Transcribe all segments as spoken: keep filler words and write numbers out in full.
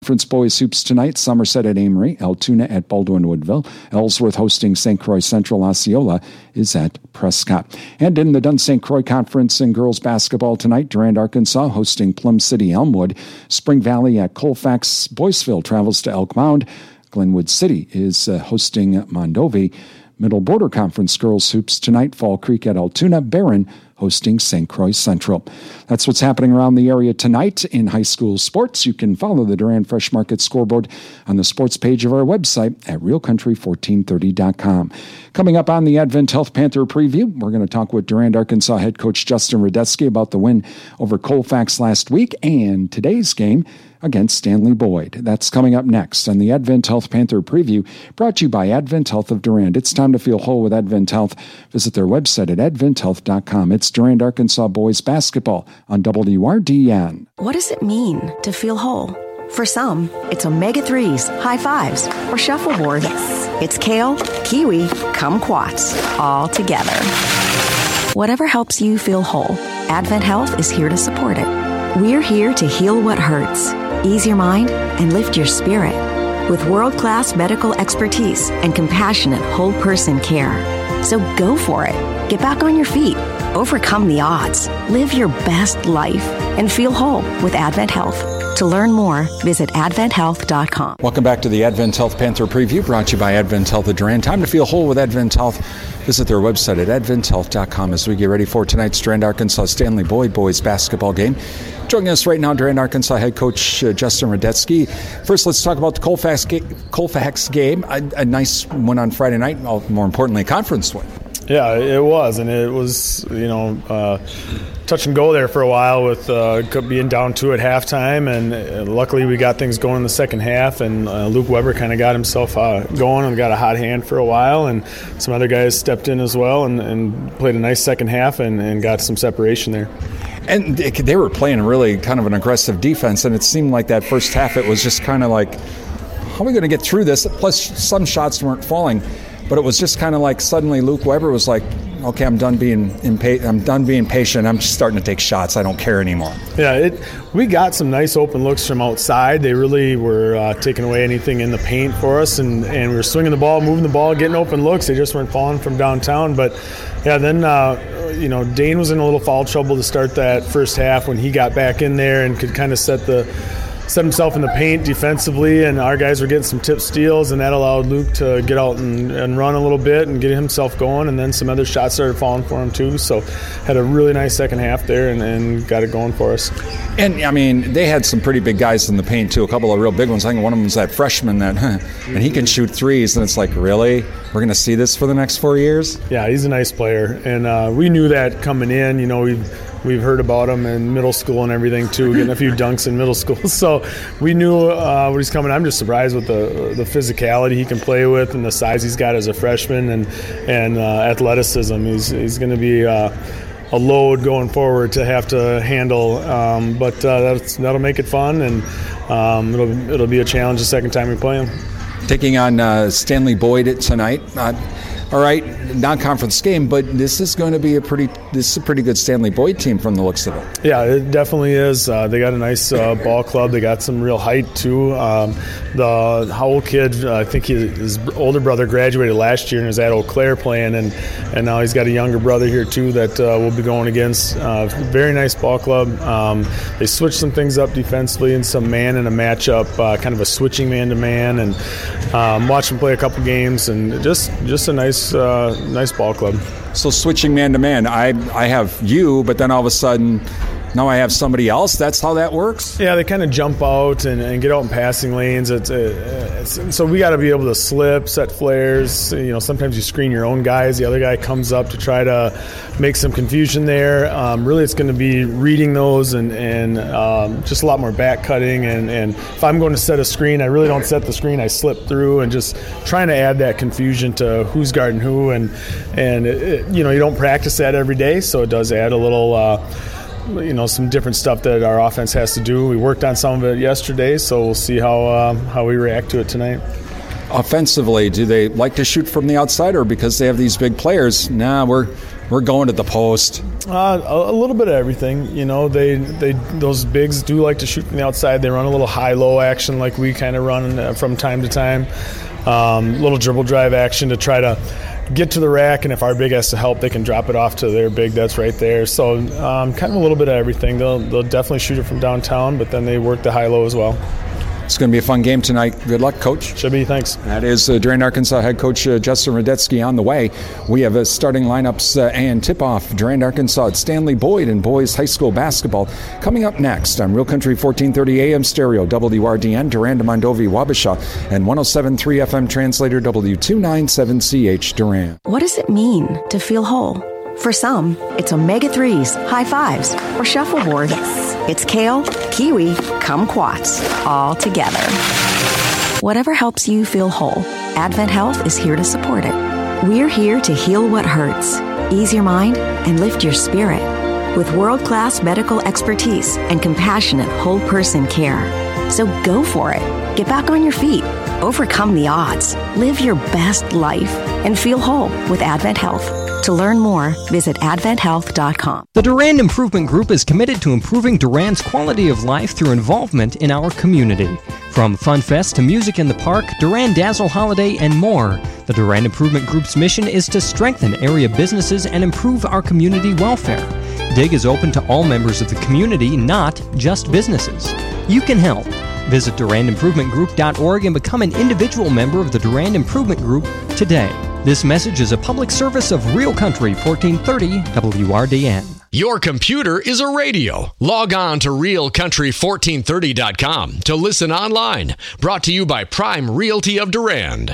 Conference boys hoops tonight. Somerset at Amory, Altoona at Baldwin-Woodville, Ellsworth hosting Saint Croix Central. Osceola is at Prescott. And in the Dunn Saint Croix Conference in girls basketball tonight, Durand, Arkansas hosting Plum City Elmwood. Spring Valley at Colfax. Boyceville travels to Elk Mound. Glenwood City is uh, hosting Mondovi. Middle Border Conference girls hoops tonight. Fall Creek at Altoona. Barron hosting Saint Croix Central. That's what's happening around the area tonight in high school sports. You can follow the Durand Fresh Market scoreboard on the sports page of our website at real country fourteen thirty dot com. Coming up on the Advent Health Panther preview, we're going to talk with Durand, Arkansas head coach Justin Radetzky about the win over Colfax last week and today's game against Stanley Boyd. That's coming up next on the Advent Health Panther preview, brought to you by Advent Health of Durand. It's time to feel whole with Advent Health. Visit their website at advent health dot com. It's Durand, Arkansas boys basketball on W R D N. What does it mean to feel whole? For some, it's omega threes, high fives, or shuffleboard. Yes. It's kale, kiwi, kumquats, all together. Whatever helps you feel whole, Advent Health is here to support it. We're here to heal what hurts, ease your mind, and lift your spirit with world-class medical expertise and compassionate whole-person care. So go for it. Get back on your feet. Overcome the odds. Live your best life and feel whole with Advent Health. To learn more, visit advent health dot com. Welcome back to the Advent Health Panther preview, brought to you by Advent Health of Durand. Time to feel whole with Advent Health. Visit their website at advent health dot com as we get ready for tonight's Durand, Arkansas Stanley Boyd boys basketball game. Joining us right now, Durand, Arkansas head coach uh, Justin Radetzky. First, let's talk about the Colfax, ga- Colfax game. A, a nice one on Friday night, more importantly, a conference win. Yeah, it was, and it was, you know, uh, touch and go there for a while with uh, being down two at halftime, and uh, luckily we got things going in the second half, and uh, Luke Weber kind of got himself uh, going and got a hot hand for a while, and some other guys stepped in as well and, and played a nice second half and, and got some separation there. And they were playing really kind of an aggressive defense, and it seemed like that first half it was just kind of like, how are we going to get through this? Plus, some shots weren't falling. But it was just kind of like suddenly Luke Weber was like, okay, I'm done being impa- I'm done being patient. I'm just starting to take shots. I don't care anymore. Yeah, it, we got some nice open looks from outside. They really were uh, taking away anything in the paint for us, and, and we were swinging the ball, moving the ball, getting open looks. They just weren't falling from downtown. But, yeah, then, uh, you know, Dane was in a little foul trouble to start that first half when he got back in there and could kind of set the – set himself in the paint defensively, and our guys were getting some tip steals, and that allowed Luke to get out and, and run a little bit and get himself going, and then some other shots started falling for him too. So had a really nice second half there and, and got it going for us. And, I mean, they had some pretty big guys in the paint too, a couple of real big ones. I think one of them was that freshman that, huh, and he can shoot threes, and it's like, really? We're going to see this for the next four years? Yeah, he's a nice player, and uh, we knew that coming in. You know, we've We've heard about him in middle school and everything, too, getting a few dunks in middle school. So we knew uh, when he's coming. I'm just surprised with the the physicality he can play with and the size he's got as a freshman and and uh, athleticism. He's, he's going to be uh, a load going forward to have to handle. Um, but uh, that's, that'll make it fun, and um, it'll, it'll be a challenge the second time we play him. Taking on uh, Stanley Boyd tonight. Uh, All right, non-conference game, but this is going to be a pretty this is a pretty good Stanley Boyd team from the looks of it. Yeah, it definitely is. Uh, they got a nice uh, ball club. They got some real height too. Um, the Howell kid, uh, I think he, his older brother graduated last year and is at Eau Claire playing, and and now he's got a younger brother here too that uh, we'll be going against. Uh, very nice ball club. Um, they switched some things up defensively and some man in a matchup, uh, kind of a switching man to man, and um, watch them play a couple games, and just just a nice. Uh, nice ball club. So switching man to man, I I have you, but then all of a sudden now I have somebody else. That's how that works? Yeah, they kind of jump out and, and get out in passing lanes. It's, it's, so we got to be able to slip, set flares. You know, sometimes you screen your own guys. The other guy comes up to try to make some confusion there. Um, really, it's going to be reading those and, and um, just a lot more back cutting. And, and if I'm going to set a screen, I really don't set the screen. I slip through and just trying to add that confusion to who's guarding who. And, and it, it, you know, you don't practice that every day, so it does add a little uh, – you know, some different stuff that our offense has to do. We worked on some of it yesterday, so we'll see how uh, how we react to it tonight. Offensively, do they like to shoot from the outside, or because they have these big players? Nah, we're we're going to the post? Uh, a, a little bit of everything. You know, they they those bigs do like to shoot from the outside. They run a little high-low action like we kind of run uh, from time to time. Um, little dribble drive action to try to get to the rack, and if our big has to help, they can drop it off to their big that's right there. So um, kind of a little bit of everything. They'll, they'll definitely shoot it from downtown, but then they work the high-low as well. It's going to be a fun game tonight. Good luck, Coach. Should be, thanks. That is uh, Durand, Arkansas head coach uh, Justin Radetsky on the way. We have uh, starting lineups uh, and tip-off. Durand, Arkansas at Stanley Boyd in boys high school basketball. Coming up next on Real Country fourteen thirty A M stereo, W R D N, Durand, Mondovi, Wabasha, and one oh seven point three F M translator, W two ninety-seven C H Durand. What does it mean to feel whole? For some, it's omega threes, high fives, or shuffleboard. It's kale, kiwi, kumquats, all together. Whatever helps you feel whole, Advent Health is here to support it. We're here to heal what hurts, ease your mind, and lift your spirit with world-class medical expertise and compassionate whole-person care. So go for it. Get back on your feet. Overcome the odds. Live your best life and feel whole with Advent Health. To learn more, visit advent health dot com. The Durand Improvement Group is committed to improving Durand's quality of life through involvement in our community. From Fun Fest to Music in the Park, Durand Dazzle Holiday, and more, the Durand Improvement Group's mission is to strengthen area businesses and improve our community welfare. DIG is open to all members of the community, not just businesses. You can help. Visit durand improvement group dot org and become an individual member of the Durand Improvement Group today. This message is a public service of Real Country fourteen thirty W R D N. Your computer is a radio. Log on to real country fourteen thirty dot com to listen online. Brought to you by Prime Realty of Durand.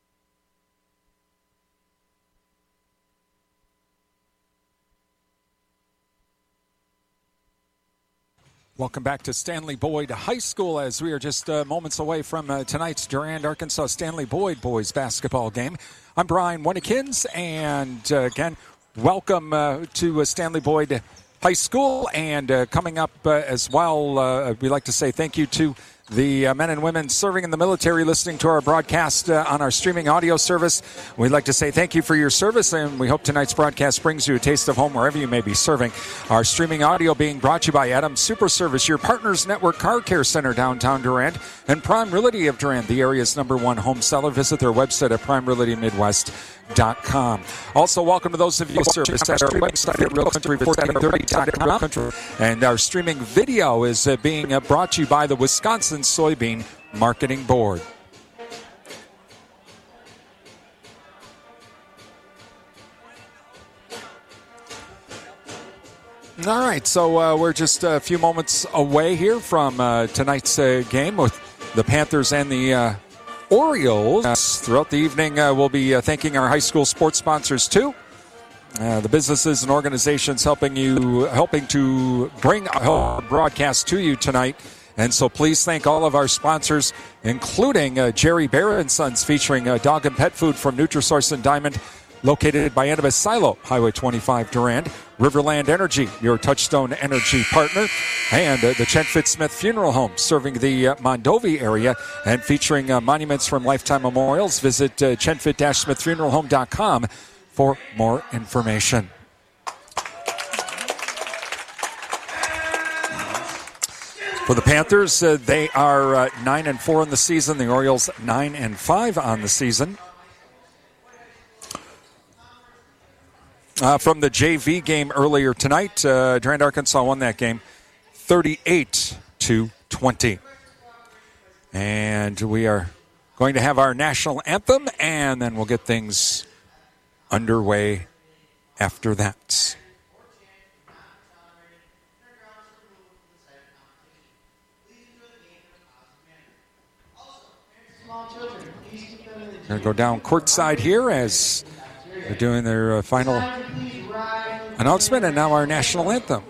Welcome back to Stanley Boyd High School as we are just uh, moments away from uh, tonight's Durand, Arkansas Stanley Boyd boys basketball game. I'm Brian Winnikins, and uh, again, welcome uh, to uh, Stanley Boyd High School. And uh, coming up uh, as well, uh, we'd like to say thank you to the uh, men and women serving in the military listening to our broadcast uh, on our streaming audio service. We'd like to say thank you for your service, and we hope tonight's broadcast brings you a taste of home wherever you may be serving. Our streaming audio being brought to you by Adams Super Service, your Partners Network Car Care Center downtown Durand, and Prime Realty of Durand, the area's number one home seller. Visit their website at prime realty midwest dot com. Also, welcome to those of you who service at our website at real country fourteen thirty dot com. And our streaming video is uh, being uh, brought to you by the Wisconsin Soybean Marketing Board. All right, so uh, we're just a few moments away here from uh, tonight's uh, game with the Panthers and the uh, Orioles. Uh, throughout the evening, uh, we'll be uh, thanking our high school sports sponsors too. Uh, the businesses and organizations helping you, helping to bring our broadcast to you tonight. And so please thank all of our sponsors, including uh, Jerry Bear and Sons, featuring uh, dog and pet food from Nutrisource and Diamond, located by Annabis Silo, Highway twenty-five, Durand. Riverland Energy, your Touchstone Energy partner. And uh, the Chenfit Smith Funeral Home, serving the uh, Mondovi area and featuring uh, monuments from Lifetime Memorials. Visit uh, chenfit smith funeral home dot com for more information. For the Panthers, uh, they are uh, nine and four in the season. The Orioles nine and five on the season. Uh, from the J V game earlier tonight, uh, Durand, Arkansas won that game thirty-eight to twenty. And we are going to have our national anthem, and then we'll get things underway after that. Going to go down courtside here as they're doing their uh, final announcement, and now our national anthem.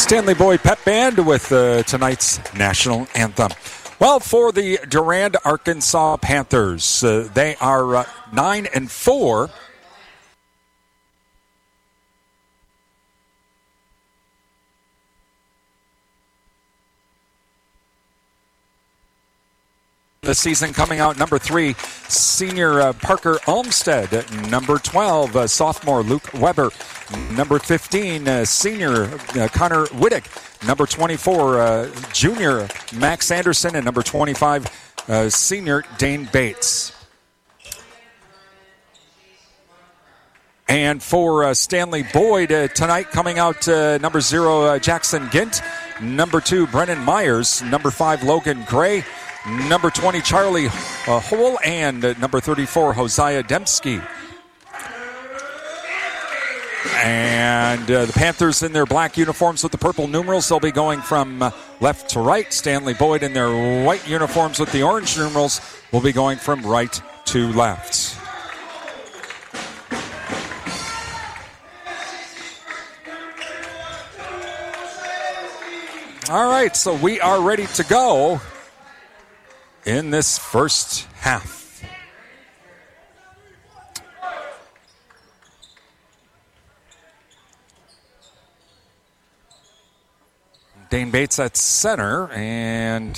Stanley Boyd Pep Band with uh, tonight's national anthem. Well, for the Durand, Arkansas Panthers, uh, they are uh, nine and four. The season coming out number three, senior uh, Parker Olmstead. Number twelve, uh, sophomore Luke Weber. Number fifteen, uh, senior uh, Connor Wittig. Number twenty-four, uh, junior Max Anderson. And number twenty-five, uh, senior Dane Bates. And for uh, Stanley Boyd uh, tonight, coming out uh, number zero, uh, Jackson Gint. Number two, Brennan Myers. Number five, Logan Gray. Number twenty, Charlie uh, Hole. And uh, number thirty-four, Hosea Dembski. And uh, the Panthers in their black uniforms with the purple numerals. They'll be going from uh, left to right. Stanley Boyd in their white uniforms with the orange numerals will be going from right to left. All right, so we are ready to go in this first half. Dane Bates at center, and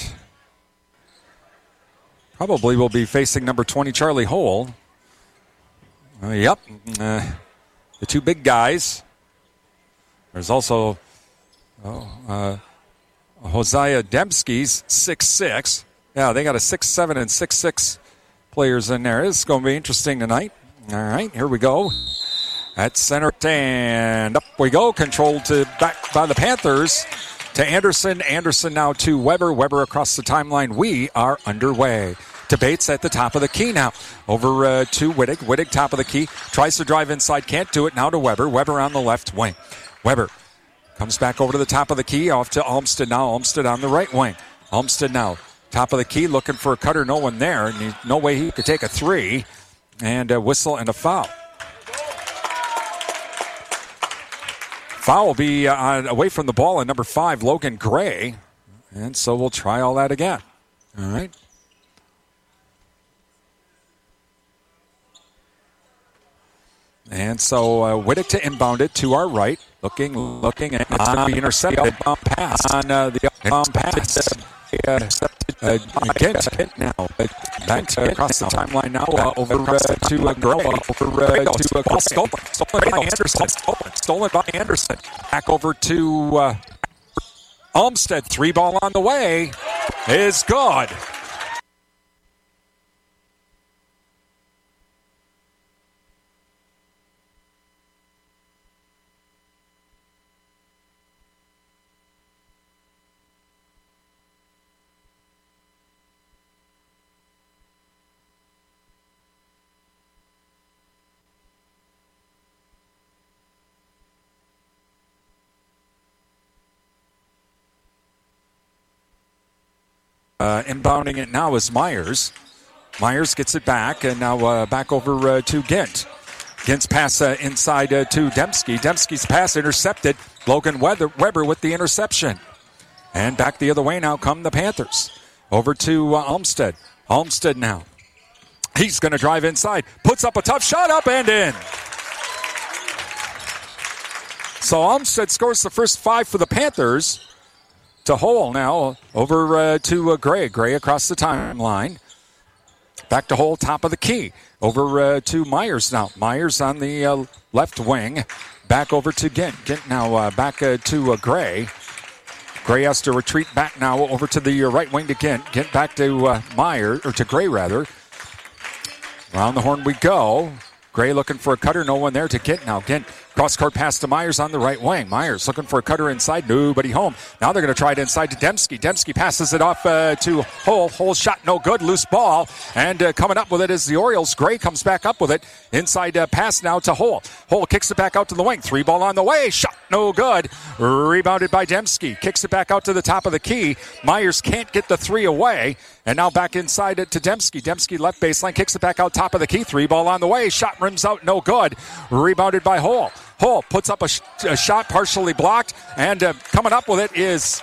probably will be facing number twenty, Charlie Hole. Uh, yep, uh, the two big guys. There's also oh, uh, Hosea Dembski's six six. Yeah, they got a six seven and six six players in there. It's going to be interesting tonight. All right, here we go. At center, and up we go. Controlled to back by the Panthers. To Anderson. Anderson now to Weber. Weber across the timeline. We are underway. To Bates at the top of the key now. Over uh, to Wittig. Wittig top of the key. Tries to drive inside. Can't do it. Now to Weber. Weber on the left wing. Weber comes back over to the top of the key. Off to Olmstead now. Olmstead on the right wing. Olmstead now. Top of the key. Looking for a cutter. No one there. And he, no way he could take a three. And a whistle and a foul. Foul will be uh, away from the ball at number five, Logan Gray. And so we'll try all that again. All right. And so uh, Wittig to inbound it to our right. Looking, looking, and it's going to be intercepted. Pass on uh, the up pass. Uh, uh, Gint now. Back uh, across the timeline now. Uh, over uh, to uh, Gray. Over uh, to uh, Stolen. Stolen by Anderson. Stolen. Stolen by Anderson. Back over to uh, Olmstead. Three ball on the way is good. Uh, inbounding it now is Myers. Myers gets it back, and now uh, back over uh, to Gint. Gint's pass uh, inside uh, to Dembski. Dembski's pass intercepted. Logan Weber, Weber with the interception. And back the other way now come the Panthers. Over to uh, Olmstead. Olmstead now. He's going to drive inside. Puts up a tough shot, up and in. So Olmstead scores the first five for the Panthers. To Hole now, over uh, to uh, Gray. Gray across the timeline. Back to Hole, top of the key. Over uh, to Myers now. Myers on the uh, left wing. Back over to Gint. Gint now uh, back uh, to uh, Gray. Gray has to retreat back now over to the uh, right wing to Gint. Gint back to uh, Myers, or to Gray rather. Around the horn we go. Gray looking for a cutter. No one there to Gint now. Gint cross-court pass to Myers on the right wing. Myers looking for a cutter inside. Nobody home. Now they're going to try it inside to Dembski. Dembski passes it off uh, to Hole. Hole shot no good. Loose ball. And uh, coming up with it is the Orioles. Gray comes back up with it. Inside uh, pass now to Hole. Hole kicks it back out to the wing. Three ball on the way. Shot no good. Rebounded by Dembski. Kicks it back out to the top of the key. Myers can't get the three away. And now back inside it to Dembski. Dembski left baseline, kicks it back out top of the key. Three ball on the way. Shot rims out, no good. Rebounded by Hull. Hull puts up a, sh- a shot partially blocked, and uh, coming up with it is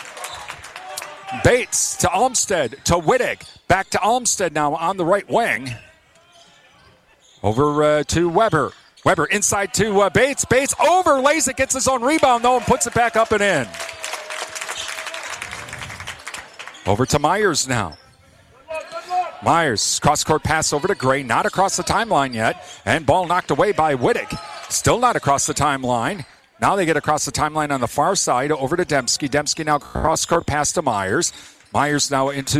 Bates to Olmstead to Wittig. Back to Olmstead now on the right wing. Over uh, to Weber. Weber inside to uh, Bates. Bates overlays it, gets his own rebound though, and puts it back up and in. Over to Myers now. Myers, cross-court pass over to Gray, not across the timeline yet, and ball knocked away by Wittig. Still not across the timeline. Now they get across the timeline on the far side over to Dembski. Dembski now cross-court pass to Myers. Myers now into